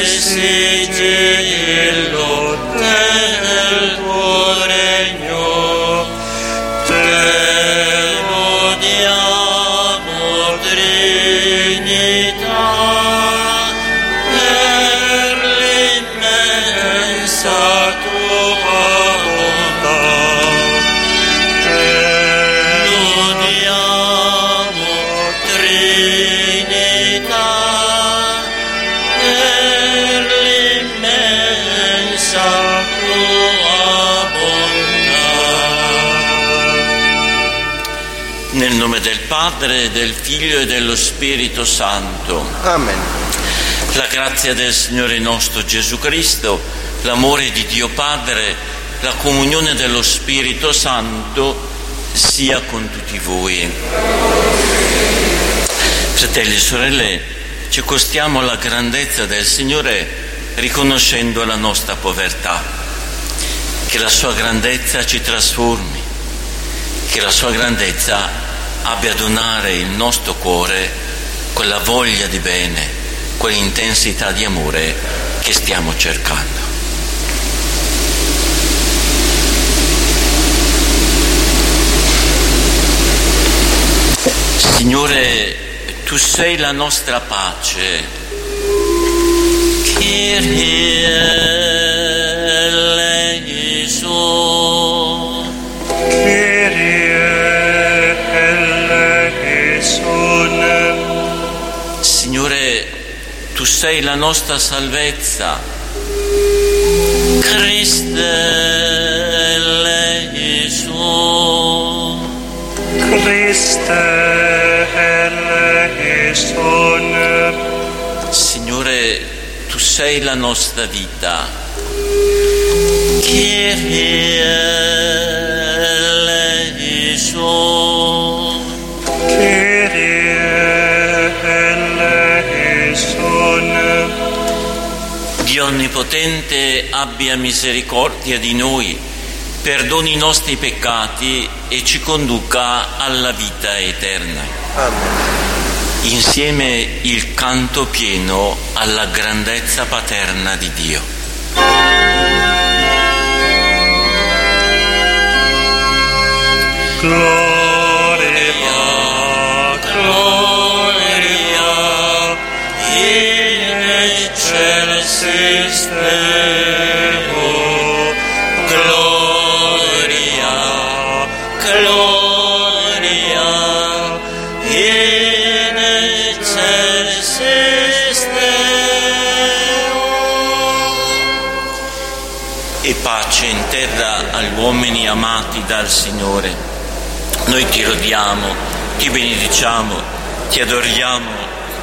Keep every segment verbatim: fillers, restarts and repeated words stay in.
sigillo del tuo regno, te lodiamo, Trinità, per l'immensa tua bontà. Te lodiamo, Trinità, per l'immensa tua bontà. Nel nome del Padre, del Figlio e dello Spirito Santo. Amen. La grazia del Signore nostro Gesù Cristo, l'amore di Dio Padre, la comunione dello Spirito Santo sia con tutti voi. Fratelli e sorelle, ci accostiamo alla grandezza del Signore riconoscendo la nostra povertà. Che la sua grandezza ci trasformi, che la sua grandezza abbia a donare il nostro cuore quella voglia di bene, quell'intensità di amore che stiamo cercando. Signore, tu sei la nostra pace. Kyrie eleison. Kyrie eleison. Signore, tu sei la nostra salvezza. Christe eleison. Christe eleison. Signore, tu sei la nostra vita. Kyrie eleison. Kyrie eleison. Dio Onnipotente abbia misericordia di noi, perdoni i nostri peccati e ci conduca alla vita eterna. Amen. Insieme il canto pieno alla grandezza paterna di Dio. Gloria, gloria, in excelsis Deo. Gloria, gloria, in excelsis Deo. E pace in terra agli uomini amati dal Signore. Noi ti lodiamo, ti benediciamo, ti adoriamo,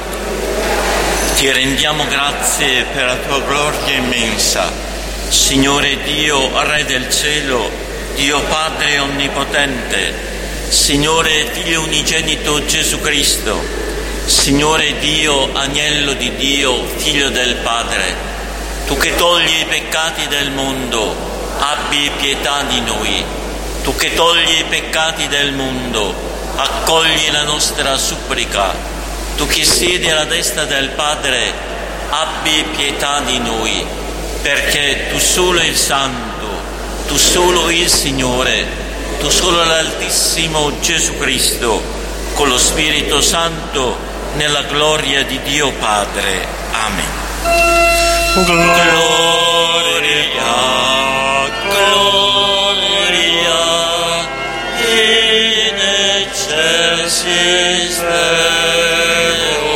ti rendiamo grazie per la tua gloria immensa. Signore Dio, Re del cielo, Dio Padre onnipotente, Signore Figlio unigenito Gesù Cristo, Signore Dio, Agnello di Dio, Figlio del Padre, tu che togli i peccati del mondo, abbi pietà di noi. Tu che togli i peccati del mondo, accogli la nostra supplica. Tu che siedi alla destra del Padre, abbi pietà di noi, perché tu solo il Santo, tu solo il Signore, tu solo l'Altissimo Gesù Cristo, con lo Spirito Santo, nella gloria di Dio Padre. Amen. Gloria, gloria, in excelsis Deo.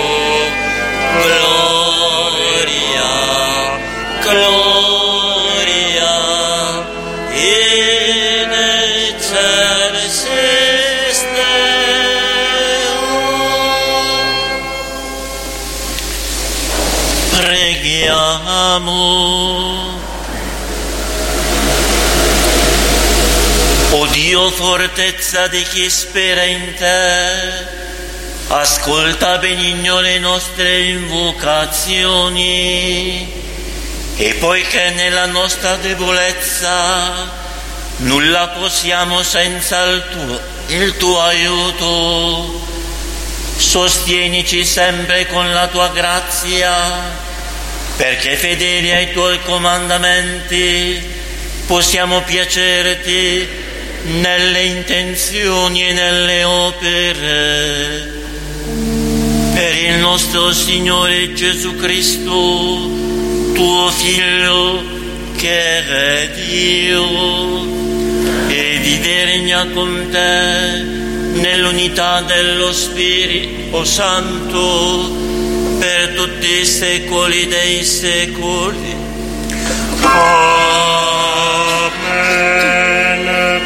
Gloria, gloria, in excelsis Deo. Preghiamo. O Dio, fortezza di chi spera in te, ascolta benigno le nostre invocazioni e poiché nella nostra debolezza nulla possiamo senza il tuo, il tuo aiuto, sostienici sempre con la tua grazia perché fedeli ai tuoi comandamenti possiamo piacerti nelle intenzioni e nelle opere. Per il nostro Signore Gesù Cristo, tuo Figlio, che è Dio, e vive e regna con te nell'unità dello Spirito Santo per tutti i secoli dei secoli. Amen.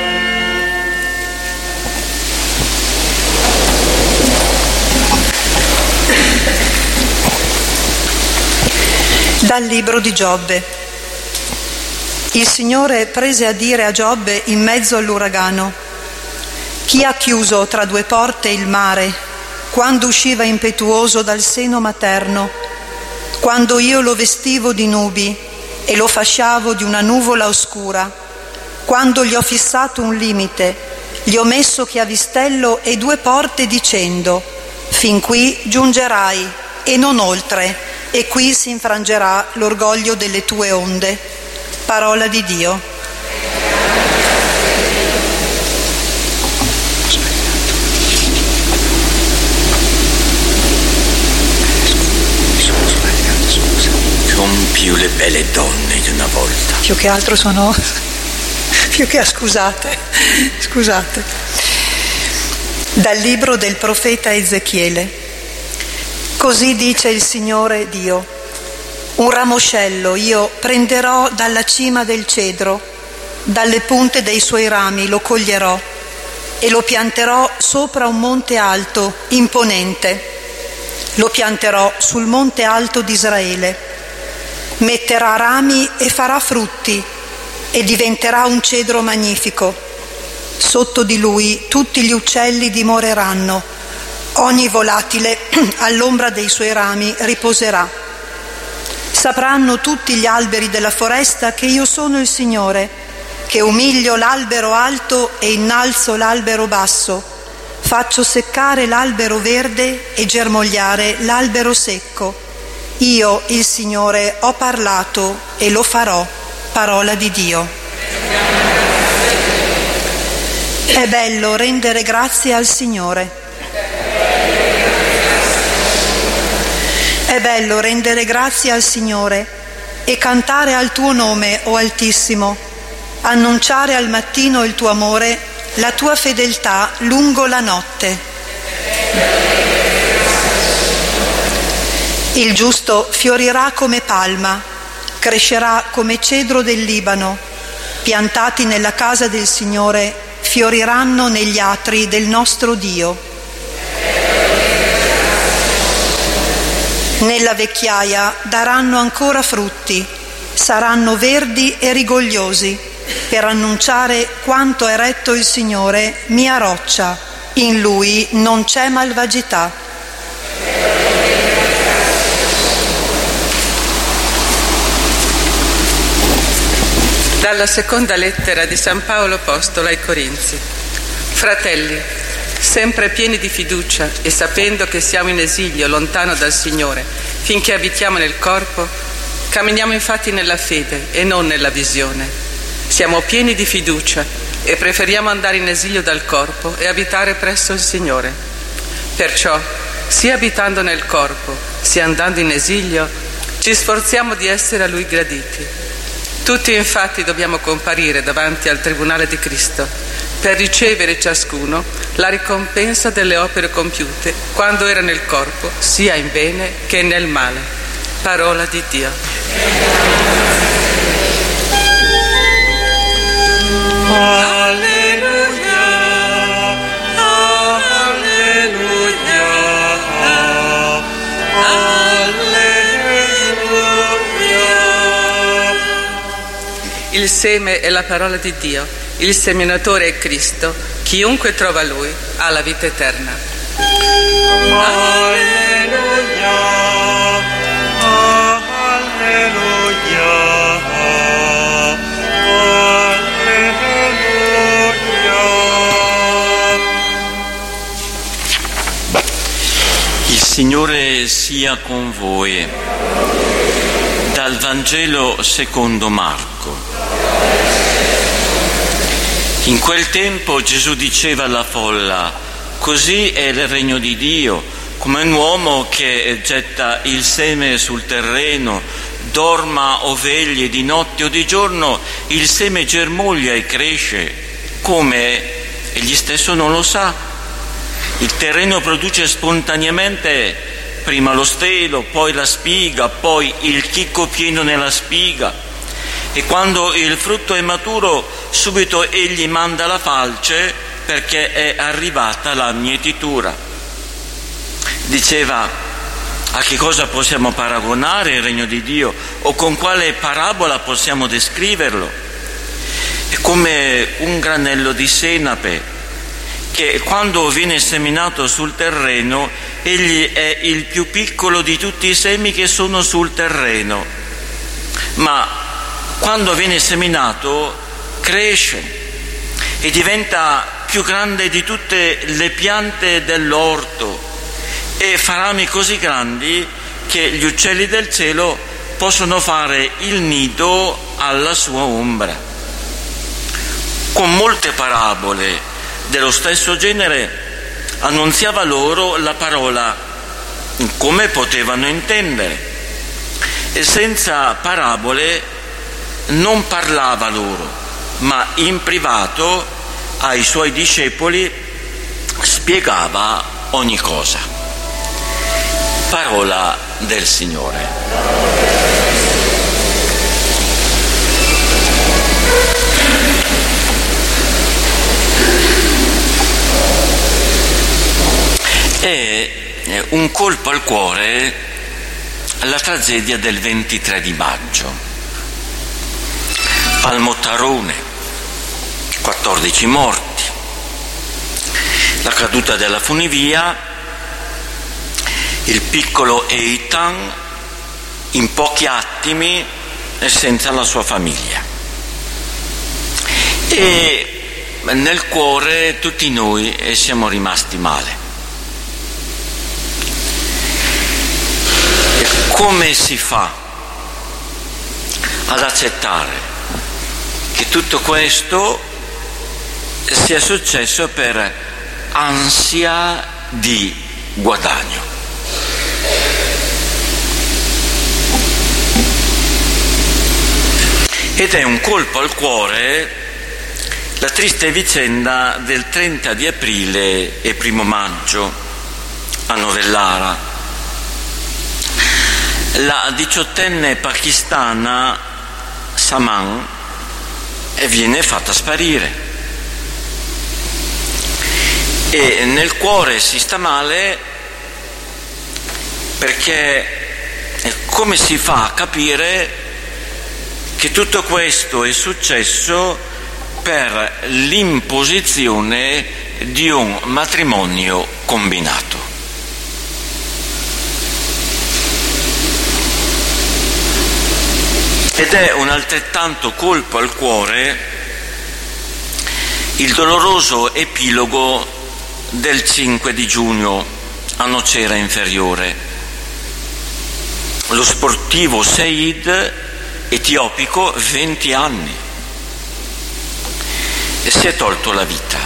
Dal libro di Giobbe. Il Signore prese a dire a Giobbe in mezzo all'uragano: chi ha chiuso tra due porte il mare, quando usciva impetuoso dal seno materno, quando io lo vestivo di nubi e lo fasciavo di una nuvola oscura, quando gli ho fissato un limite, gli ho messo chiavistello e due porte dicendo: fin qui giungerai e non oltre, e qui si infrangerà l'orgoglio delle tue onde. Parola di Dio. Non più le belle donne di una volta. Più che altro sono... più che... scusate, scusate. Dal libro del profeta Ezechiele. Così dice il Signore Dio: un ramoscello io prenderò dalla cima del cedro, dalle punte dei suoi rami lo coglierò e lo pianterò sopra un monte alto, imponente. Lo pianterò sul monte alto di Israele. Metterà rami e farà frutti e diventerà un cedro magnifico. Sotto di lui tutti gli uccelli dimoreranno. Ogni volatile all'ombra dei suoi rami riposerà. Sapranno tutti gli alberi della foresta che io sono il Signore, che umilio l'albero alto e innalzo l'albero basso, faccio seccare l'albero verde e germogliare l'albero secco. Io, il Signore, ho parlato e lo farò. Parola di Dio. È bello rendere grazie al Signore. È bello rendere grazie al Signore e cantare al tuo nome, o Altissimo, annunciare al mattino il tuo amore, la tua fedeltà lungo la notte. Il giusto fiorirà come palma, crescerà come cedro del Libano, piantati nella casa del Signore, fioriranno negli atri del nostro Dio. Nella vecchiaia daranno ancora frutti, saranno verdi e rigogliosi, per annunciare quanto è retto il Signore, mia roccia, in Lui non c'è malvagità. Dalla seconda lettera di San Paolo Apostolo ai Corinzi. Fratelli, sempre pieni di fiducia e sapendo che siamo in esilio lontano dal Signore, finché abitiamo nel corpo, camminiamo infatti nella fede e non nella visione. Siamo pieni di fiducia e preferiamo andare in esilio dal corpo e abitare presso il Signore. Perciò, sia abitando nel corpo, sia andando in esilio, ci sforziamo di essere a Lui graditi. Tutti infatti dobbiamo comparire davanti al tribunale di Cristo per ricevere ciascuno la ricompensa delle opere compiute quando era nel corpo, sia in bene che nel male. Parola di Dio. Alleluia, alleluia, alleluia. Il seme è la parola di Dio, il seminatore è Cristo, chiunque trova Lui ha la vita eterna. Alleluia, alleluia, alleluia. Il Signore sia con voi. Vangelo secondo Marco. In quel tempo Gesù diceva alla folla: così è il regno di Dio, come un uomo che getta il seme sul terreno, dorma o vegli di notte o di giorno, il seme germoglia e cresce. Come? Egli stesso non lo sa. Il terreno produce spontaneamente prima lo stelo, poi la spiga, poi il chicco pieno nella spiga. E quando il frutto è maturo, subito egli manda la falce, perché è arrivata la mietitura. Diceva: a che cosa possiamo paragonare il regno di Dio, o con quale parabola possiamo descriverlo? È come un granello di senape che, quando viene seminato sul terreno, egli è il più piccolo di tutti i semi che sono sul terreno, ma quando viene seminato cresce e diventa più grande di tutte le piante dell'orto e fa rami così grandi che gli uccelli del cielo possono fare il nido alla sua ombra. Con molte parabole dello stesso genere annunziava loro la parola come potevano intendere, e senza parabole non parlava loro, ma in privato ai suoi discepoli spiegava ogni cosa. Parola del Signore. È un colpo al cuore la tragedia del ventitré di maggio. Al Mottarone, quattordici morti, la caduta della funivia, il piccolo Eitan in pochi attimi e senza la sua famiglia. E nel cuore tutti noi siamo rimasti male. Come si fa ad accettare che tutto questo sia successo per ansia di guadagno? Ed è un colpo al cuore la triste vicenda del trenta di aprile e primo maggio a Novellara. La diciottenne pakistana Saman viene fatta sparire e nel cuore si sta male, perché come si fa a capire che tutto questo è successo per l'imposizione di un matrimonio combinato? Ed è un altrettanto colpo al cuore il doloroso epilogo del cinque di giugno a Nocera Inferiore. Lo sportivo Said, etiopico, venti anni, e si è tolto la vita.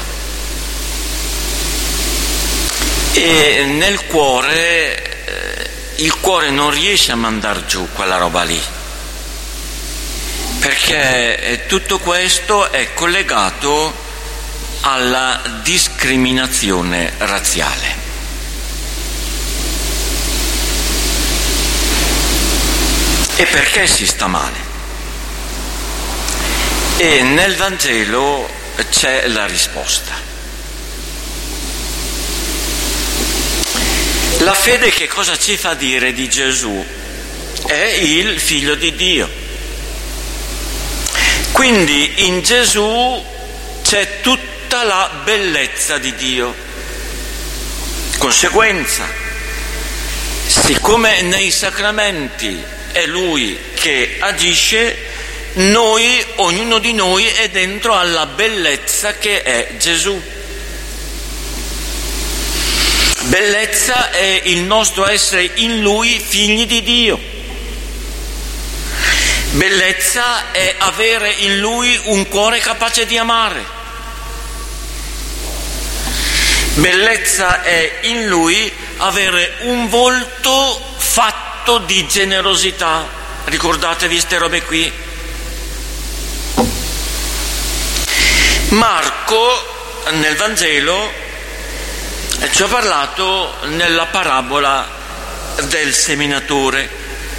E nel cuore, eh, il cuore non riesce a mandar giù quella roba lì, perché tutto questo è collegato alla discriminazione razziale. E perché si sta male? E nel Vangelo c'è la risposta. La fede che cosa ci fa dire di Gesù? È il Figlio di Dio. Quindi in Gesù c'è tutta la bellezza di Dio. Conseguenza, siccome nei sacramenti è Lui che agisce, noi, ognuno di noi è dentro alla bellezza che è Gesù. Bellezza è il nostro essere in Lui figli di Dio. Bellezza è avere in lui un cuore capace di amare. Bellezza è in lui avere un volto fatto di generosità. Ricordatevi queste robe qui. Marco nel Vangelo ci ha parlato nella parabola del seminatore.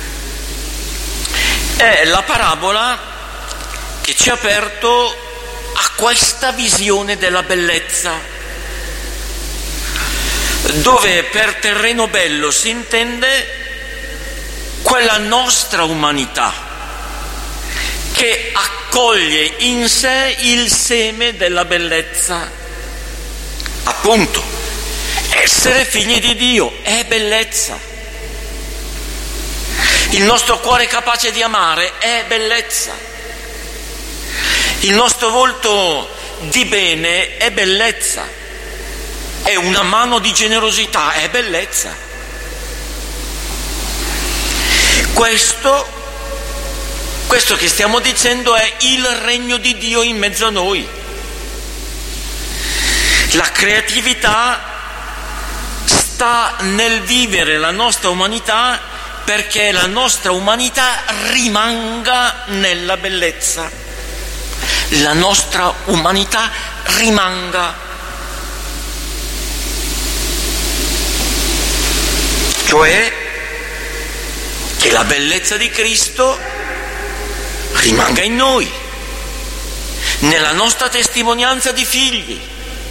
È la parabola che ci ha aperto a questa visione della bellezza, dove per terreno bello si intende quella nostra umanità che accoglie in sé il seme della bellezza. Appunto, essere figli di Dio è bellezza. Il nostro cuore capace di amare è bellezza. Il nostro volto di bene è bellezza. È una mano di generosità, è bellezza. Questo, questo che stiamo dicendo è il regno di Dio in mezzo a noi. La creatività sta nel vivere la nostra umanità perché la nostra umanità rimanga nella bellezza. La nostra umanità rimanga. Cioè che la bellezza di Cristo rimanga in noi, nella nostra testimonianza di figli,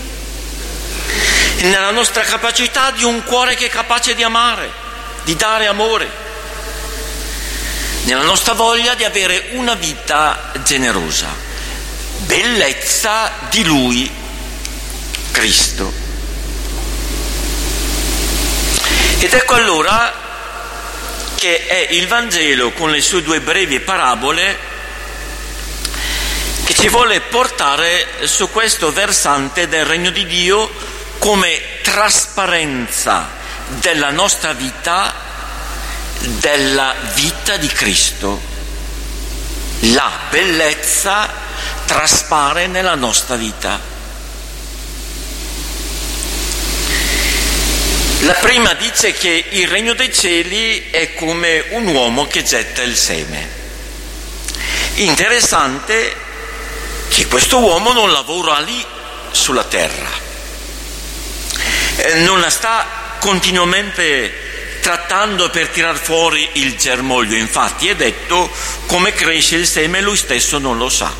nella nostra capacità di un cuore che è capace di amare, di dare amore, nella nostra voglia di avere una vita generosa. Bellezza di Lui, Cristo. Ed ecco allora che è il Vangelo con le sue due brevi parabole che ci vuole portare su questo versante del regno di Dio come trasparenza della nostra vita, della vita di Cristo. La bellezza traspare nella nostra vita. La prima dice che il regno dei cieli è come un uomo che getta il seme. Interessante che questo uomo non lavora lì sulla terra, non la sta continuamente trattando per tirar fuori il germoglio. Infatti è detto: come cresce il seme lui stesso non lo sa.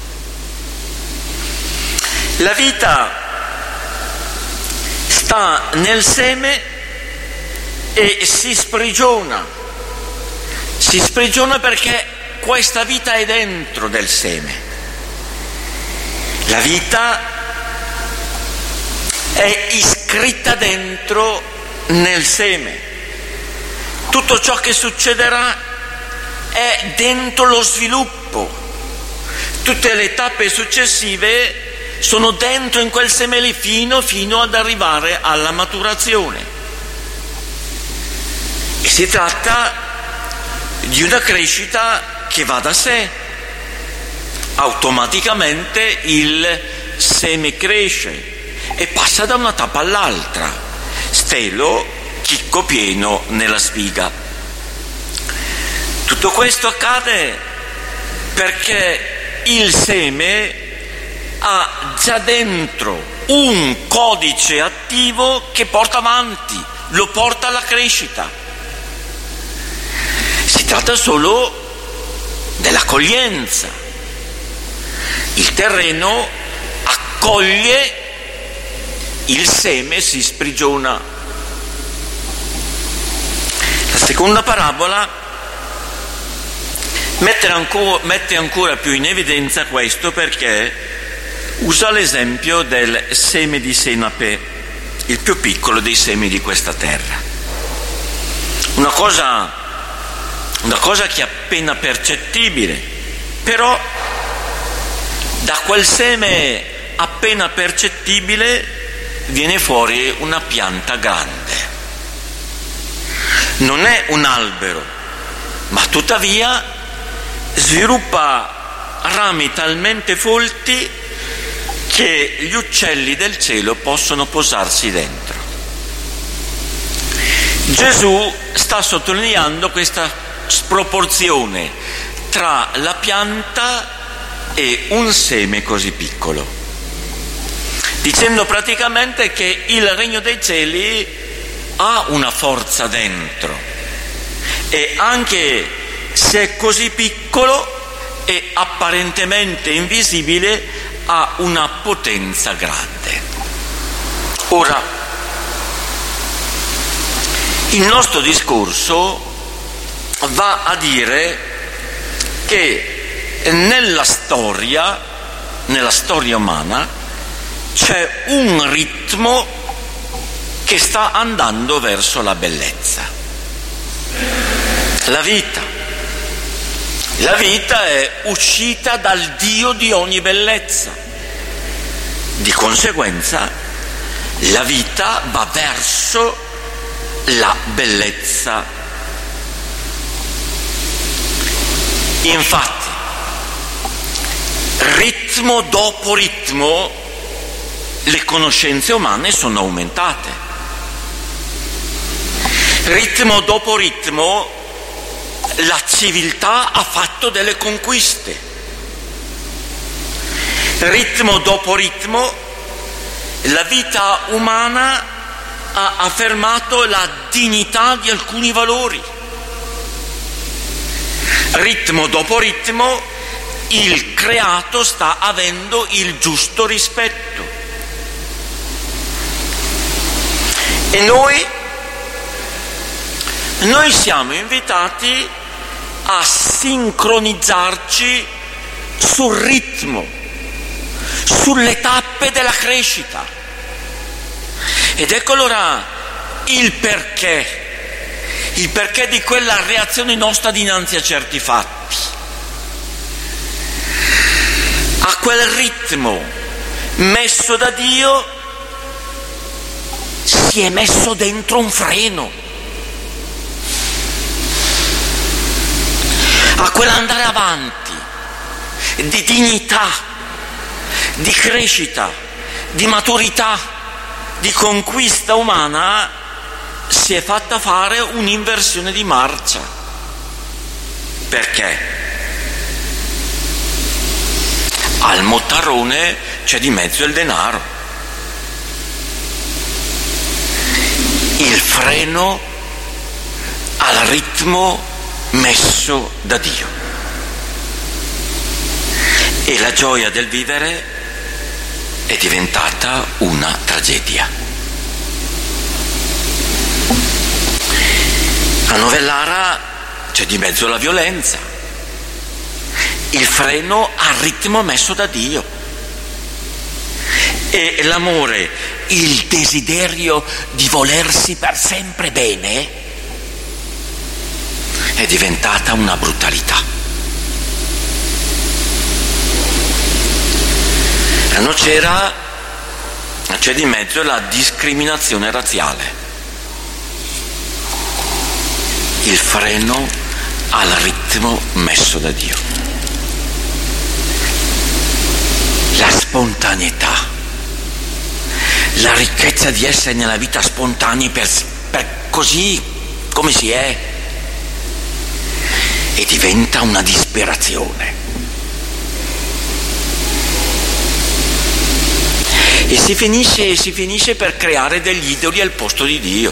La vita sta nel seme e si sprigiona, si sprigiona perché questa vita è dentro del seme. La vita è iscritta dentro nel seme. Tutto ciò che succederà è dentro lo sviluppo. Tutte le tappe successive sono dentro in quel seme lì fino, fino ad arrivare alla maturazione. E si tratta di una crescita che va da sé. Automaticamente il seme cresce e passa da una tappa all'altra. Stelo, chicco pieno nella spiga. Tutto questo accade perché il seme ha già dentro un codice attivo che porta avanti, lo porta alla crescita. Si tratta solo dell'accoglienza. Il terreno accoglie il seme, si sprigiona. La seconda parabola mette ancora, mette ancora più in evidenza questo, perché usa l'esempio del seme di senape, il più piccolo dei semi di questa terra. Una cosa, una cosa che è appena percettibile, però da quel seme appena percettibile viene fuori una pianta grande. Non è un albero, ma tuttavia sviluppa rami talmente folti che gli uccelli del cielo possono posarsi dentro. Gesù sta sottolineando questa sproporzione tra la pianta e un seme così piccolo, dicendo praticamente che il regno dei cieli ha una forza dentro e anche se è così piccolo e apparentemente invisibile ha una potenza grande. Ora, il nostro discorso va a dire che nella storia, nella storia umana, c'è un ritmo che sta andando verso la bellezza. La vita. La vita è uscita dal Dio di ogni bellezza. Di conseguenza, la vita va verso la bellezza. Infatti, ritmo dopo ritmo, le conoscenze umane sono aumentate. Ritmo dopo ritmo, la civiltà ha fatto delle conquiste. Ritmo dopo ritmo, la vita umana ha affermato la dignità di alcuni valori. Ritmo dopo ritmo, il creato sta avendo il giusto rispetto. E noi, noi siamo invitati a sincronizzarci sul ritmo, sulle tappe della crescita. Ed ecco allora il perché, il perché di quella reazione nostra dinanzi a certi fatti. A quel ritmo messo da Dio si è messo dentro un freno. A quell'andare avanti di dignità, di crescita, di maturità, di conquista umana si è fatta fare un'inversione di marcia. Perché? Al mottarone c'è di mezzo il denaro. Il freno al ritmo messo da Dio. E la gioia del vivere è diventata una tragedia. A Novellara c'è di mezzo la violenza, il freno al ritmo messo da Dio. E l'amore, il desiderio di volersi per sempre bene, è diventata una brutalità. A Nocera c'è di mezzo la discriminazione razziale, il freno al ritmo messo da Dio, la spontaneità, la ricchezza di essere nella vita spontanei per, per così come si è, e diventa una disperazione. E si finisce, si finisce per creare degli idoli al posto di Dio.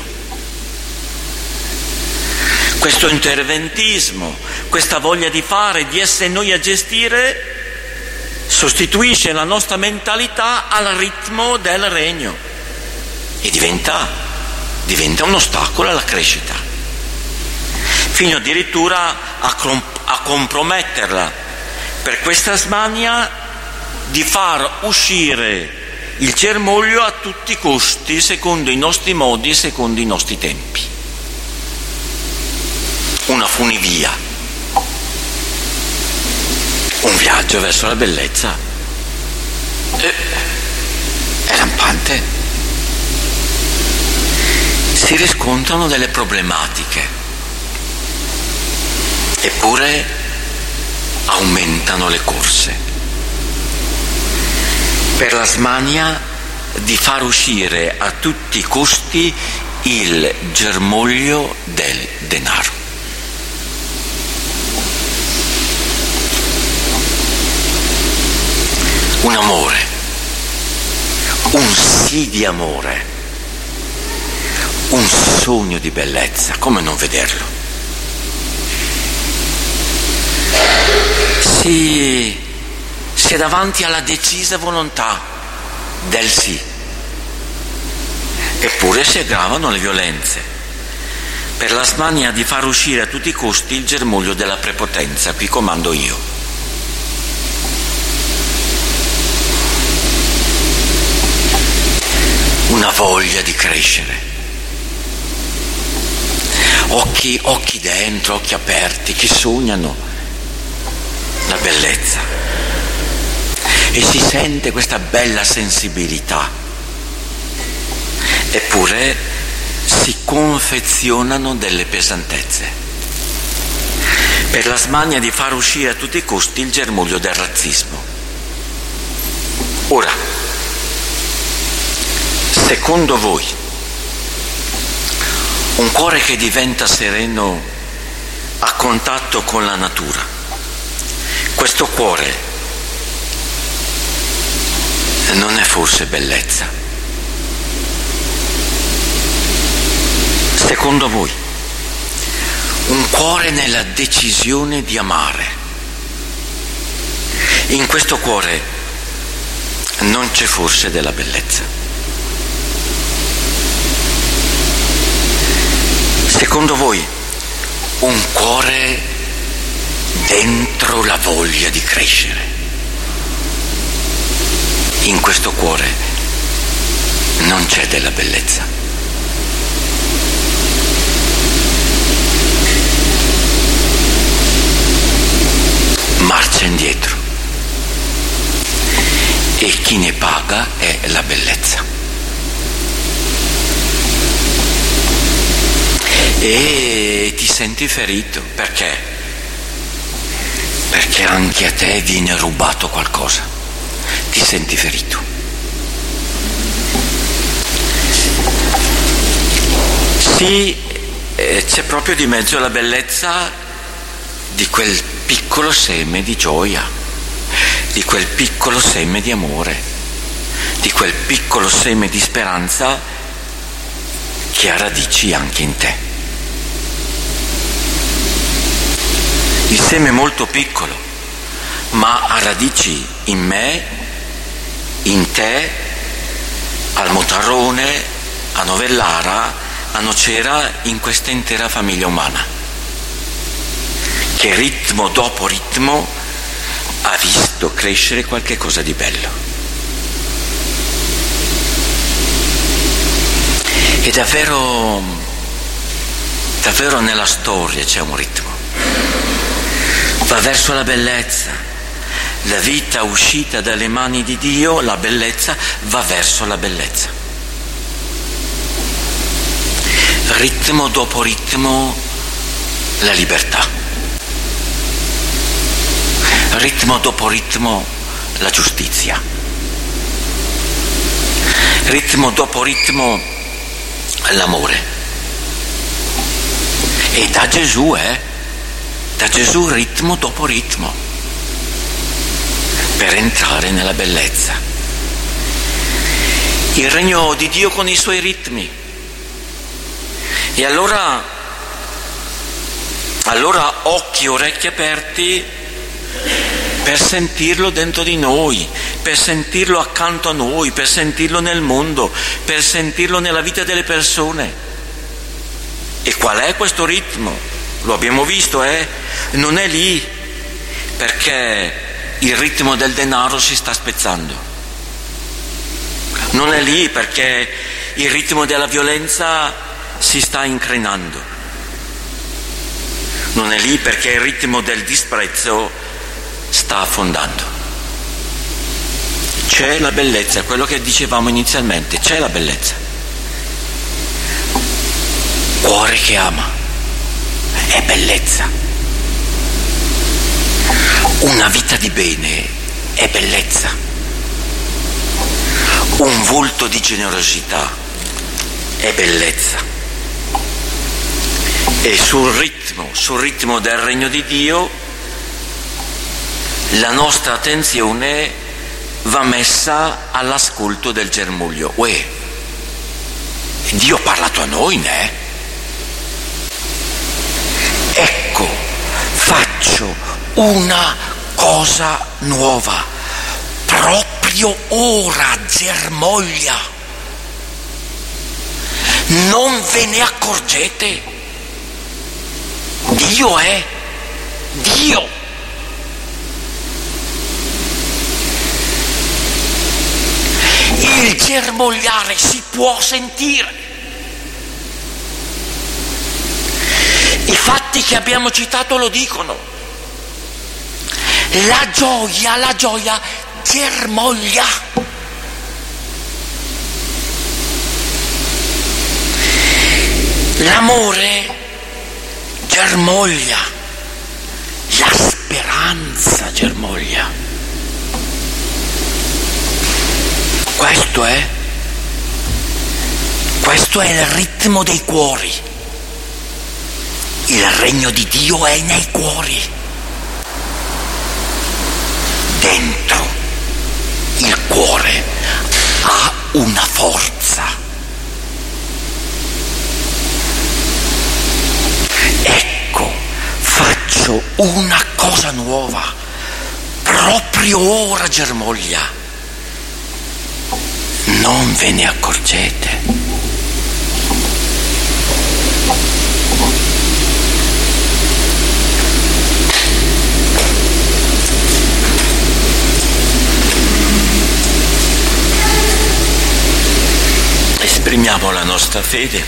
Questo interventismo, questa voglia di fare, di essere noi a gestire, sostituisce la nostra mentalità al ritmo del regno e diventa, diventa un ostacolo alla crescita, fino addirittura a, comp- a comprometterla per questa smania di far uscire il germoglio a tutti i costi, secondo i nostri modi e secondo i nostri tempi. Una funivia, un viaggio verso la bellezza eh, è rampante. Si riscontrano delle problematiche, eppure aumentano le corse, per la smania di far uscire a tutti i costi il germoglio del denaro. Un amore, un sì di amore, un sogno di bellezza, come non vederlo? Si, si è davanti alla decisa volontà del sì, eppure si aggravano le violenze, per la smania di far uscire a tutti i costi il germoglio della prepotenza, qui comando io. Una voglia di crescere, occhi, occhi dentro, occhi aperti, che sognano la bellezza, e si sente questa bella sensibilità, eppure si confezionano delle pesantezze, per la smania di far uscire a tutti i costi il germoglio del razzismo. Ora, secondo voi, un cuore che diventa sereno a contatto con la natura, questo cuore non è forse bellezza? Secondo voi, un cuore nella decisione di amare, in questo cuore non c'è forse della bellezza? Secondo voi, un cuore dentro la voglia di crescere, in questo cuore non c'è della bellezza? Marcia indietro, e chi ne paga è la bellezza. E ti senti ferito, perché? Perché anche a te viene rubato qualcosa, ti senti ferito. Sì, eh, c'è proprio di mezzo la bellezza di quel piccolo seme di gioia, di quel piccolo seme di amore, di quel piccolo seme di speranza che ha radici anche in te. Il seme è molto piccolo, ma ha radici in me, in te, al Motarrone, a Novellara, a Nocera, in questa intera famiglia umana, che ritmo dopo ritmo ha visto crescere qualche cosa di bello. E davvero, davvero nella storia c'è un ritmo. Va verso la bellezza, la vita uscita dalle mani di Dio, la bellezza va verso la bellezza. Ritmo dopo ritmo la libertà, ritmo dopo ritmo la giustizia, ritmo dopo ritmo l'amore. E da Gesù, eh? Da Gesù ritmo dopo ritmo, per entrare nella bellezza. Il regno di Dio con i suoi ritmi. E allora, allora occhi e orecchi aperti per sentirlo dentro di noi, per sentirlo accanto a noi, per sentirlo nel mondo, per sentirlo nella vita delle persone. E qual è questo ritmo? Lo abbiamo visto, eh? Non è lì, perché il ritmo del denaro si sta spezzando. Non è lì perché il ritmo della violenza si sta incrinando. Non è lì perché il ritmo del disprezzo sta affondando. C'è la bellezza, quello che dicevamo inizialmente, c'è la bellezza. Cuore che ama è bellezza. Una vita di bene è bellezza, un volto di generosità è bellezza. E sul ritmo, sul ritmo del regno di Dio, la nostra attenzione va messa all'ascolto del germoglio. Uè, Dio ha parlato a noi, né? Ecco, faccio una cosa nuova, proprio ora germoglia. Non ve ne accorgete? Dio è Dio. Il germogliare si può sentire. I fatti che abbiamo citato lo dicono. La gioia, la gioia germoglia. L'amore germoglia. La speranza germoglia. Questo è, questo è il ritmo dei cuori. Il regno di Dio è nei cuori. Dentro il cuore ha una forza. Ecco, faccio una cosa nuova. Proprio ora germoglia. Non ve ne accorgete? Esprimiamo la nostra fede.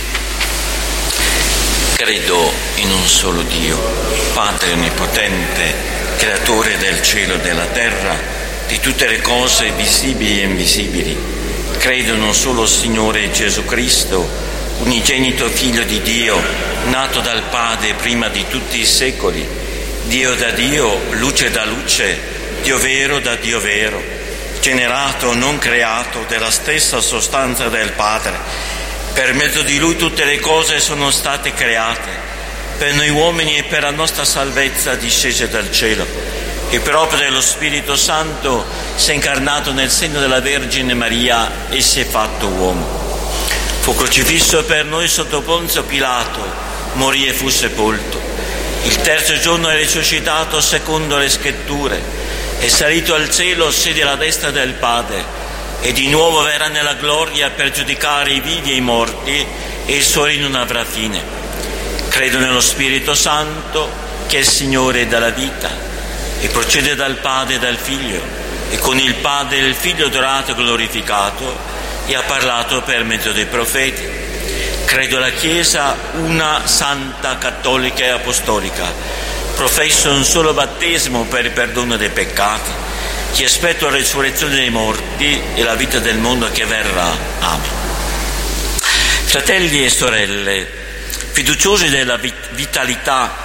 Credo in un solo Dio, Padre onnipotente, creatore del cielo e della terra, di tutte le cose visibili e invisibili. Credo in un solo Signore Gesù Cristo, unigenito Figlio di Dio, nato dal Padre prima di tutti i secoli, Dio da Dio, luce da luce, Dio vero da Dio vero, generato, non creato, della stessa sostanza del Padre. Per mezzo di Lui tutte le cose sono state create, per noi uomini e per la nostra salvezza discese dal cielo. E proprio dello Spirito Santo si è incarnato nel seno della Vergine Maria e si è fatto uomo. Fu crocifisso per noi sotto Ponzio Pilato, morì e fu sepolto. Il terzo giorno è risuscitato secondo le Scritture, è salito al cielo, siede alla destra del Padre, e di nuovo verrà nella gloria per giudicare i vivi e i morti, e il suo regno non avrà fine. Credo nello Spirito Santo, che è il Signore della vita, e procede dal Padre e dal Figlio, e con il Padre e il Figlio adorato e glorificato, e ha parlato per mezzo dei profeti. Credo alla Chiesa una santa, cattolica e apostolica, professo un solo battesimo per il perdono dei peccati, che aspetto la risurrezione dei morti e la vita del mondo che verrà. Amen. Fratelli e sorelle, fiduciosi della vitalità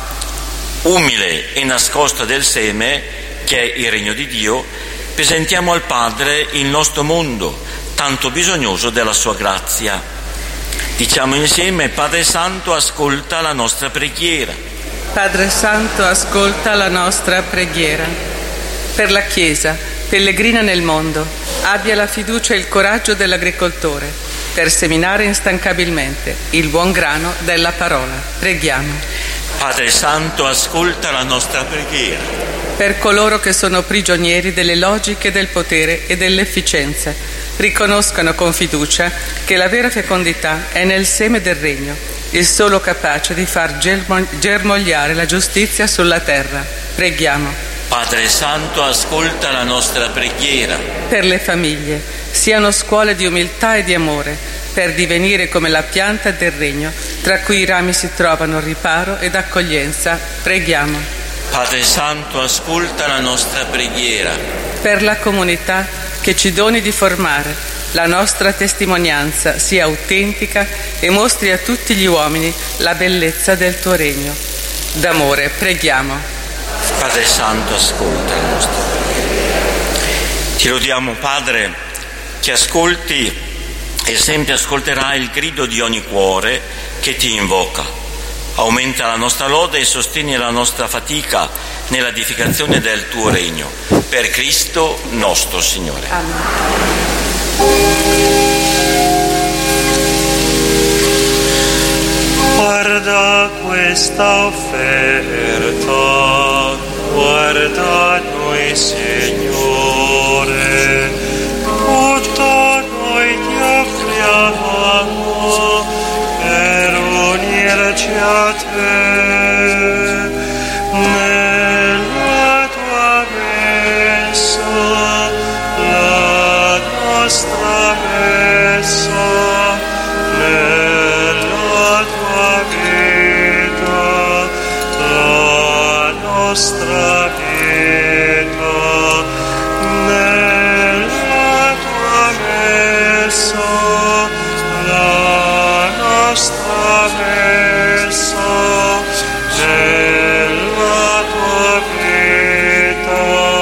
umile e nascosta del seme, che è il regno di Dio, presentiamo al Padre il nostro mondo, tanto bisognoso della sua grazia. Diciamo insieme: Padre Santo, ascolta la nostra preghiera. Padre Santo, ascolta la nostra preghiera. Per la Chiesa, pellegrina nel mondo, abbia la fiducia e il coraggio dell'agricoltore per seminare instancabilmente il buon grano della parola. Preghiamo. Padre Santo, ascolta la nostra preghiera. Per coloro che sono prigionieri delle logiche del potere e dell'efficienza, riconoscano con fiducia che la vera fecondità è nel seme del regno, il solo capace di far germogliare la giustizia sulla terra. Preghiamo. Padre Santo, ascolta la nostra preghiera. Per le famiglie, siano scuole di umiltà e di amore, per divenire come la pianta del regno, tra cui i rami si trovano riparo ed accoglienza. Preghiamo. Padre Santo, ascolta la nostra preghiera. Per la comunità, che ci doni di formare, la nostra testimonianza sia autentica e mostri a tutti gli uomini la bellezza del tuo regno. D'amore, preghiamo. Padre Santo, ascolta la nostra preghiera. Ti lodiamo, Padre, che ascolti e sempre ascolterai il grido di ogni cuore che ti invoca. Aumenta la nostra lode e sostieni la nostra fatica nell'edificazione del tuo regno. Per Cristo nostro Signore. Amen. Guarda questa offerta, guarda noi, Signore, tutto noi ti offriamo per unirci a te nella tua messa, la nostra messa, nella tua vita, la nostra vita, nella tua messa, la nostra messa, nella tua vita,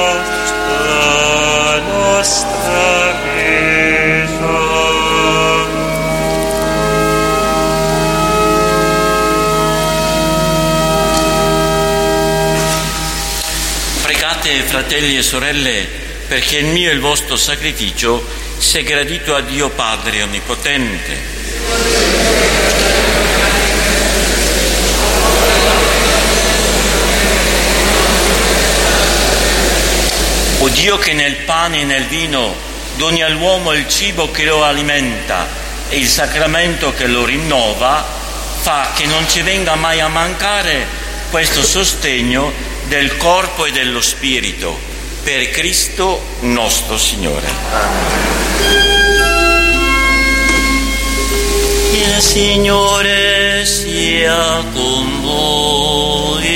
la nostra vita. Pregate, fratelli e sorelle, perché il mio e il vostro sacrificio sia gradito a Dio Padre Onnipotente. O Dio, che nel pane e nel vino doni all'uomo il cibo che lo alimenta e il sacramento che lo rinnova, fa che non ci venga mai a mancare questo sostegno del corpo e dello spirito, per Cristo nostro Signore. Il Signore sia con voi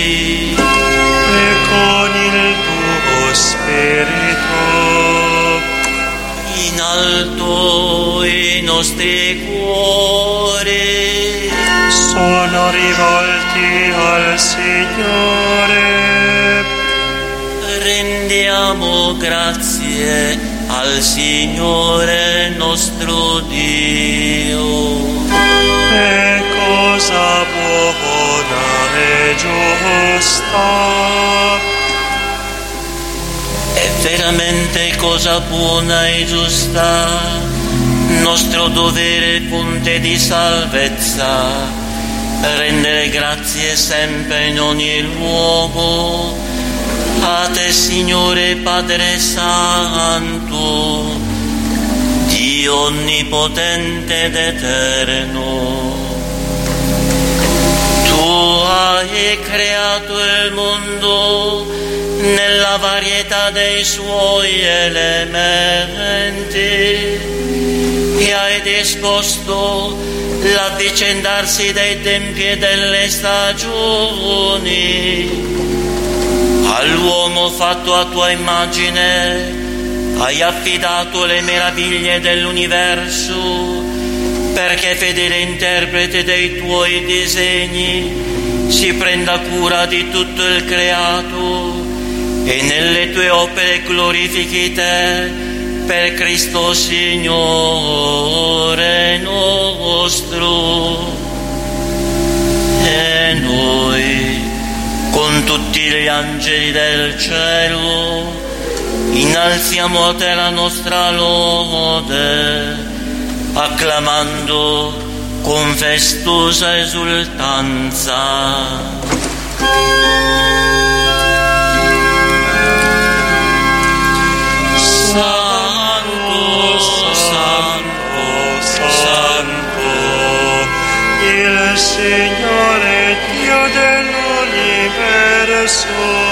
E con il tuo spirito. in alto i nostri cuori Sono rivolti al Signore. rendiamo grazie al Signore nostro Dio. È cosa buona e giusta. È veramente cosa buona e giusta, nostro dovere fonte di salvezza, rendere grazie sempre in ogni luogo a te, Signore Padre Santo, Dio onnipotente ed eterno. Tu hai creato il mondo nella varietà dei suoi elementi e hai disposto l'avvicendarsi dei tempi e delle stagioni. All'uomo fatto a tua immagine hai affidato le meraviglie dell'universo, perché fedele interprete dei tuoi disegni si prenda cura di tutto il creato e nelle tue opere glorifichi te, per Cristo Signore nostro. E noi, con tutti gli angeli del cielo, innalziamo a te la nostra lode, acclamando con festosa esultanza. Santo, Santo, Santo, il Signore Dio dell'universo,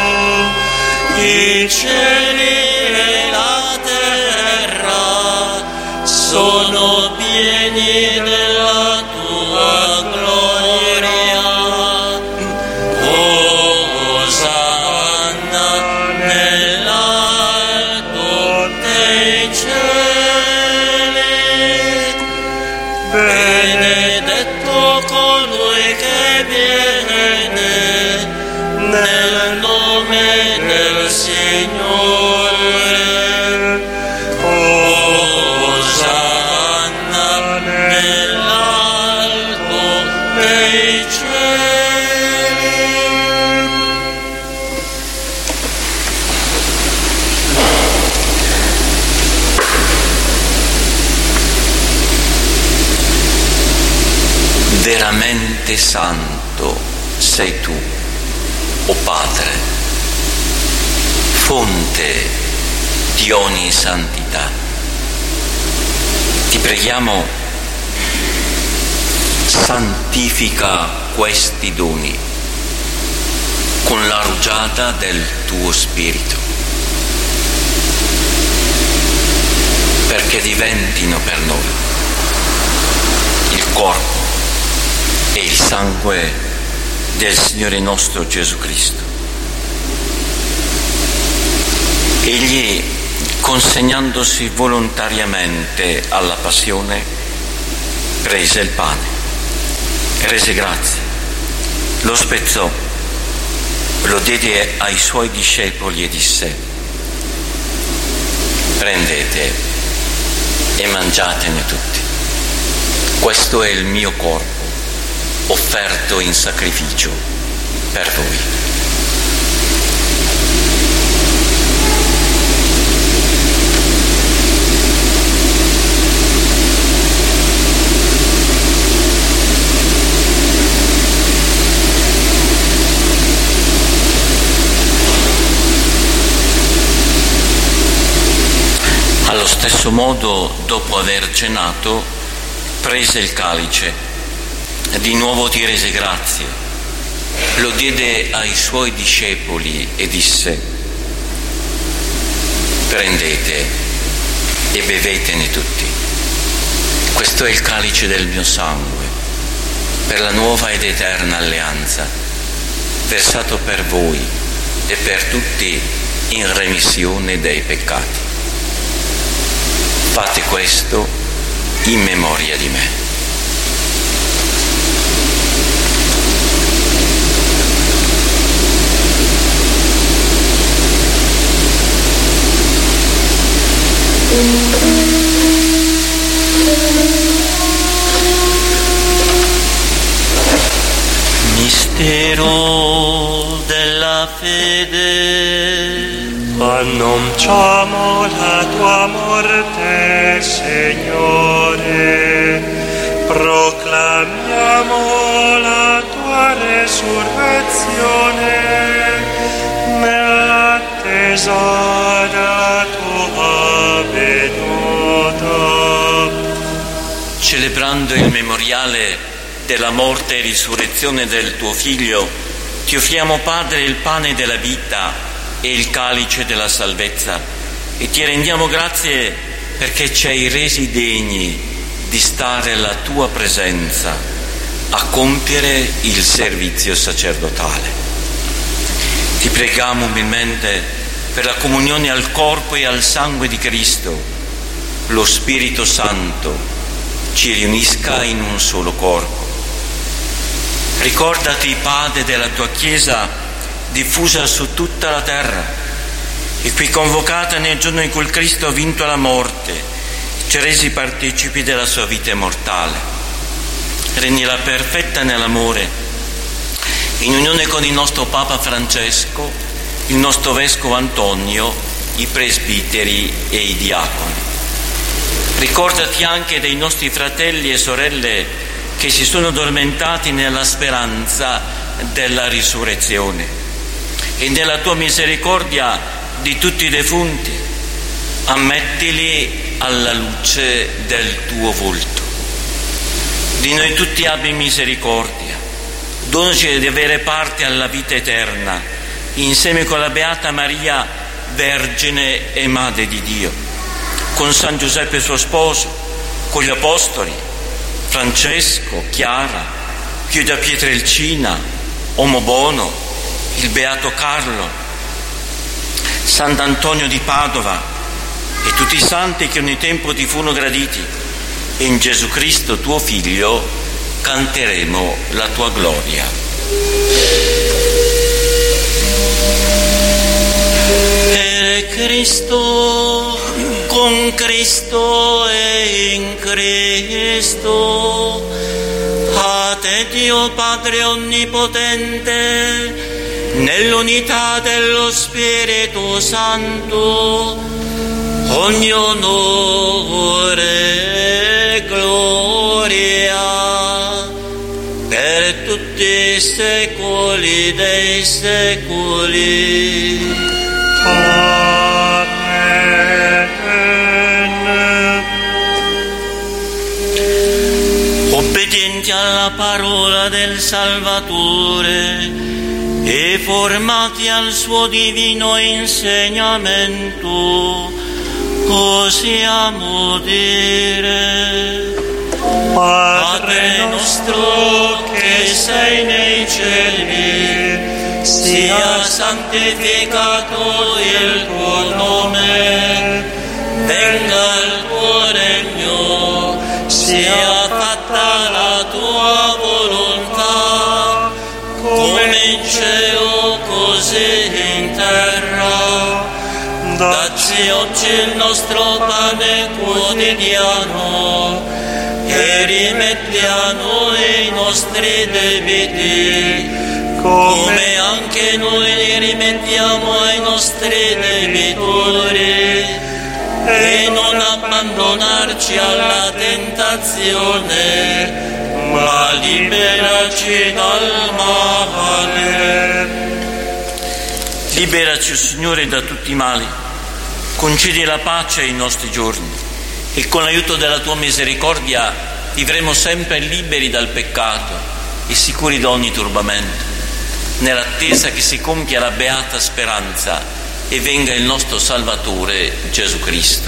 i cieli e la terra sono pieni della tua gloria. Osanna nell'alto dei cieli. Benedetto colui che viene nel nome veramente santo sei tu, o Padre, fonte di ogni santità. Ti preghiamo, santifica questi doni con la rugiada del tuo Spirito, perché diventino per noi il corpo e il sangue del Signore nostro Gesù Cristo. Egli, consegnandosi volontariamente alla passione, prese il pane, rese grazie, lo spezzò, lo diede ai suoi discepoli e disse: prendete e mangiatene tutti, questo è il mio corpo offerto in sacrificio per voi. Allo stesso modo, dopo aver cenato, prese il calice, di nuovo ti rese grazie, lo diede ai suoi discepoli e disse: prendete e bevetene tutti, questo è il calice del mio sangue, per la nuova ed eterna alleanza, versato per voi e per tutti in remissione dei peccati. Fate questo in memoria di me. Mistero della fede. Annunciamo la tua morte, Signore, proclamiamo la tua resurrezione nell'attesa della tua venuta. Celebrando il memoriale della morte e risurrezione del tuo Figlio, ti offriamo, Padre, il pane della vita e il calice della salvezza, e ti rendiamo grazie perché ci hai resi degni di stare alla tua presenza a compiere il servizio sacerdotale. Ti preghiamo umilmente per la comunione al corpo e al sangue di Cristo. Lo Spirito Santo ci riunisca in un solo corpo. Ricordati, Padre, della tua Chiesa diffusa su tutta la terra e qui convocata nel giorno in cui il Cristo ha vinto la morte, ci ha resi partecipi della sua vita immortale. Rendila perfetta nell'amore, in unione con il nostro Papa Francesco, il nostro Vescovo Antonio, i presbiteri e i diaconi. Ricordati anche dei nostri fratelli e sorelle che si sono addormentati nella speranza della risurrezione, e nella tua misericordia di tutti i defunti ammettili alla luce del tuo volto. Di noi tutti abbi misericordia, donaci di avere parte alla vita eterna insieme con la Beata Maria, Vergine e Madre di Dio, con San Giuseppe suo sposo, con gli Apostoli, Francesco, Chiara, Pio da Pietrelcina, Omo Bono, il Beato Carlo, Sant'Antonio di Padova e tutti i santi che ogni tempo ti furono graditi, e in Gesù Cristo tuo Figlio canteremo la tua gloria. Per Cristo, con Cristo e in Cristo, a te Dio Padre Onnipotente, nell'unità dello Spirito Santo, ogni onore e gloria dei secoli dei secoli. Obbedienti alla parola del Salvatore e formati al suo divino insegnamento, osiamo dire: Padre nostro che sei nei cieli, sia santificato il tuo nome, venga il tuo regno, sia fatta la tua volontà, come in cielo così in terra. Dacci oggi il nostro pane quotidiano e rimetti a noi i nostri debiti, come anche noi li rimettiamo ai nostri debitori, e non abbandonarci alla tentazione, ma liberaci dal male. Liberaci, Signore, da tutti i mali, concedi la pace ai nostri giorni e con l'aiuto della tua misericordia vivremo sempre liberi dal peccato e sicuri da ogni turbamento, nell'attesa che si compia la beata speranza e venga il nostro Salvatore Gesù Cristo.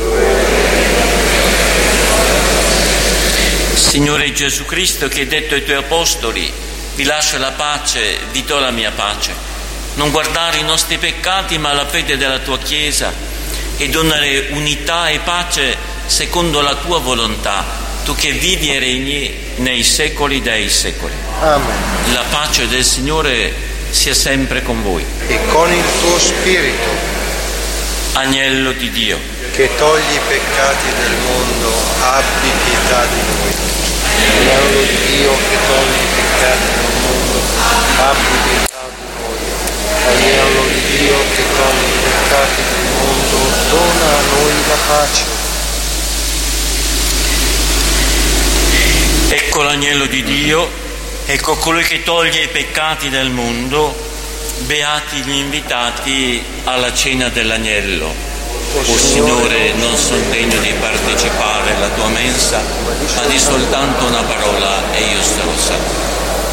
Signore Gesù Cristo, che hai detto ai tuoi apostoli: vi lascio la pace, vi do la mia pace, non guardare i nostri peccati ma la fede della tua Chiesa, e donare unità e pace secondo la tua volontà, tu che vivi e regni nei secoli dei secoli. Amen. La pace del Signore sia sempre con voi. E con il tuo spirito. Agnello di Dio, che togli i peccati del mondo, abbi pietà di noi. Agnello di Dio, che togli i peccati del mondo, abbi pietà di noi. Agnello di Dio, che togli i peccati del mondo, dona a noi la pace. Ecco l'agnello di Dio, ecco colui che toglie i peccati del mondo. Beati gli invitati alla cena dell'agnello. O Signore, non sono degno di partecipare alla tua mensa, ma di soltanto una parola e io sarò salvo.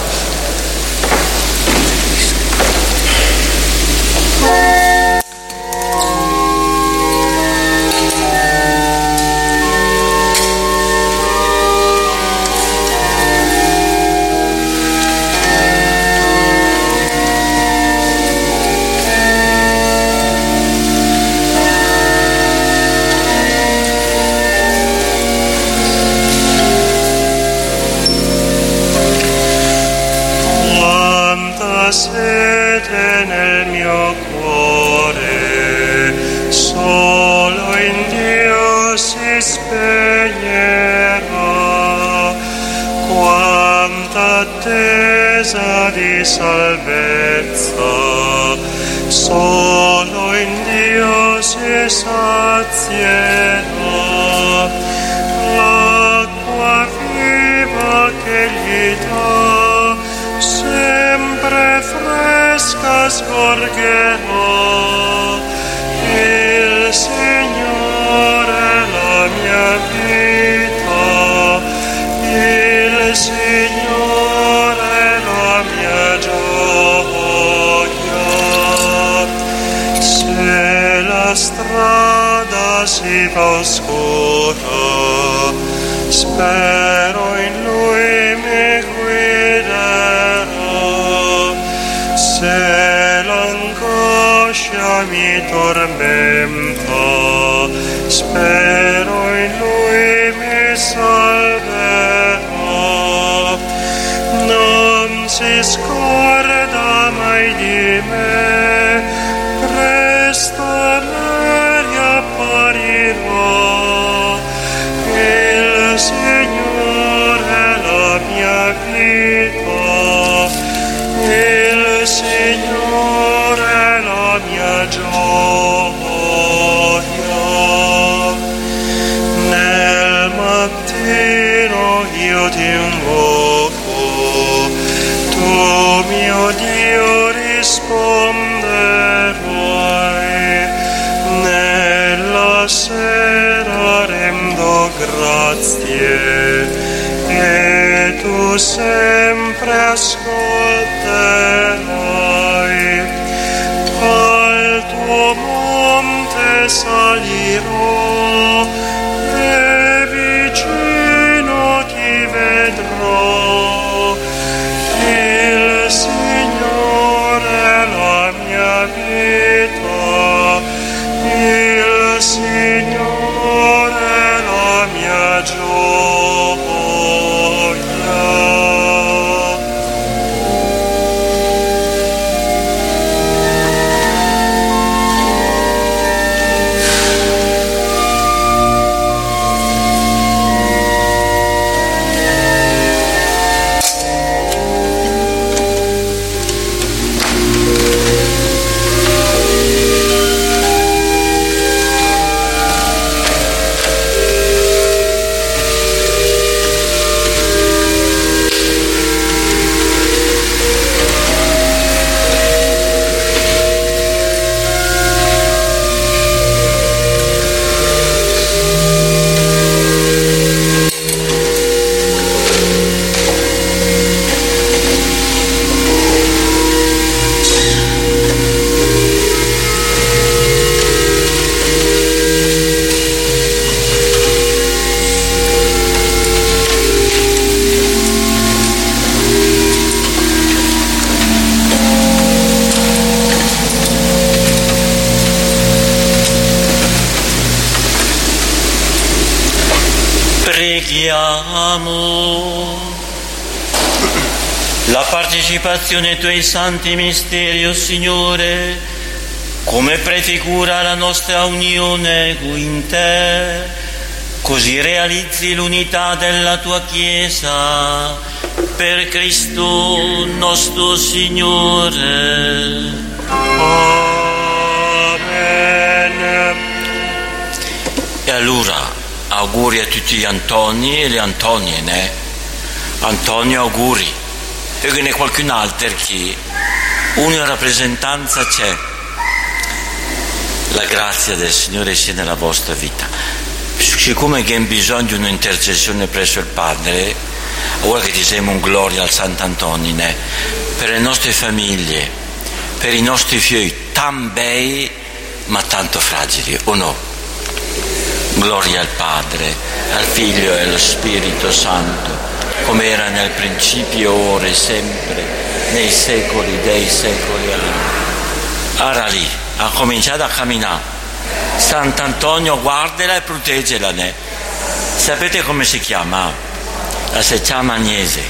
Sete nel mio cuore, solo in Dio si spegnerà. Quanta attesa di salvezza, solo in Dio si sazierà. L'acqua viva che gli dà, sempre fresca sgorgerò. Il Signore la mia vita, il Signore la mia gioia. Se la strada si fa oscura, spero in Lui mi guiderà. Se l'angoscia mi tormenta, spero in Lui mi salverà. Non si scorda mai di me, presto me riapparirò. Il Signore la mia vita, il Signore la mia gioia. Nel mattino io ti invoco, tu risponderai, nella sera rendo grazie e tu sempre ascolterai. Al tuo monte salirò e vicino ti vedrò. Il Signore è la mia vita, il Signore è la mia gioia. Preghiamo. La partecipazione ai tuoi santi misteri, o Signore, come prefigura la nostra unione in te, così realizzi l'unità della tua Chiesa, per Cristo nostro Signore. Amen. E allora auguri a tutti gli Antoni e le Antonie, né? Antonio, auguri. E che ne qualcun altro che una rappresentanza c'è. La grazia del Signore sia nella vostra vita. Siccome che hai bisogno di un'intercessione presso il Padre, ora che diciamo un gloria al Sant'Antonio, né? Per le nostre famiglie, per i nostri figli, tan bei ma tanto fragili, o no? Gloria al Padre, al Figlio e allo Spirito Santo, come era nel principio, ora e sempre, nei secoli dei secoli. Ora lì, ha cominciato a camminare. Sant'Antonio guardala e proteggela, né? Sapete come si chiama? La si chiama Agnese.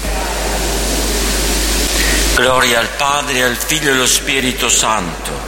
Gloria al Padre, al Figlio e allo Spirito Santo.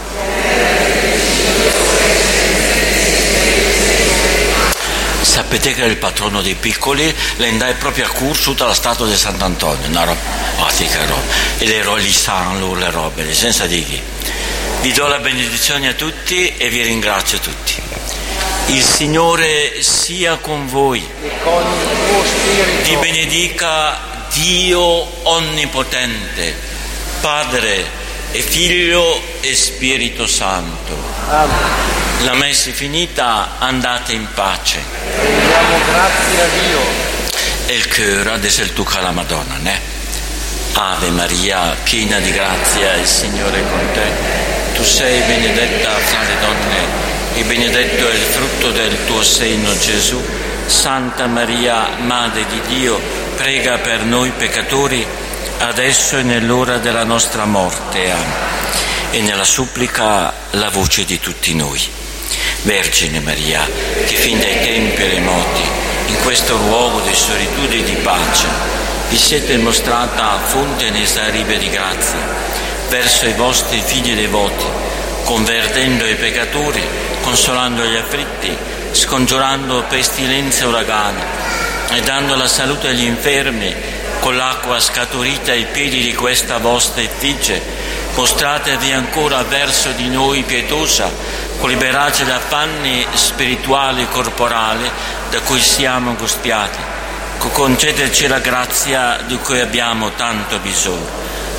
Sapete che è il patrono dei piccoli, le andai proprio a corso tutta la statua di Sant'Antonio, una roba, oh, che roba, e le robe, sanno le robe, senza dighi. Vi do la benedizione a tutti e vi ringrazio tutti. Il Signore sia con voi, vi benedica Dio Onnipotente, Padre e Figlio e Spirito Santo. Amen. La messa è finita, andate in pace. Rendiamo grazie a Dio. E il cuore adesso il tocca alla Madonna, né? Ave Maria, piena di grazia, il Signore è con te. Tu sei benedetta fra le donne e benedetto è il frutto del tuo seno, Gesù. Santa Maria, Madre di Dio, prega per noi peccatori, adesso e nell'ora della nostra morte. Amen. E nella supplica la voce di tutti noi. Vergine Maria, che fin dai tempi remoti, in questo luogo di solitudine e di pace, vi siete mostrata fonte inesauribile di grazia verso i vostri figli devoti, convertendo i peccatori, consolando gli afflitti, scongiurando pestilenze e uragani, e dando la salute agli infermi, con l'acqua scaturita ai piedi di questa vostra effigie. Mostratevi ancora verso di noi pietosa, con liberarci da affanni spirituali e corporali da cui siamo angustiati. Concederci la grazia di cui abbiamo tanto bisogno.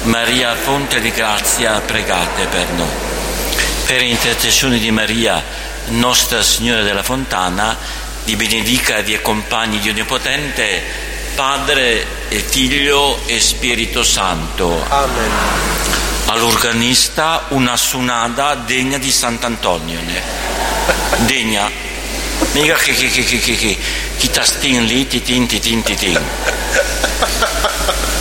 Maria, fonte di grazia, pregate per noi. Per intercessione di Maria, Nostra Signora della Fontana, vi benedica e vi accompagni Dio Onnipotente, Padre e Figlio e Spirito Santo. Amen. All'organista una sunada degna di Sant'Antonio. Degna. Mica che che che che che che chi tastin lì, titin titin titin.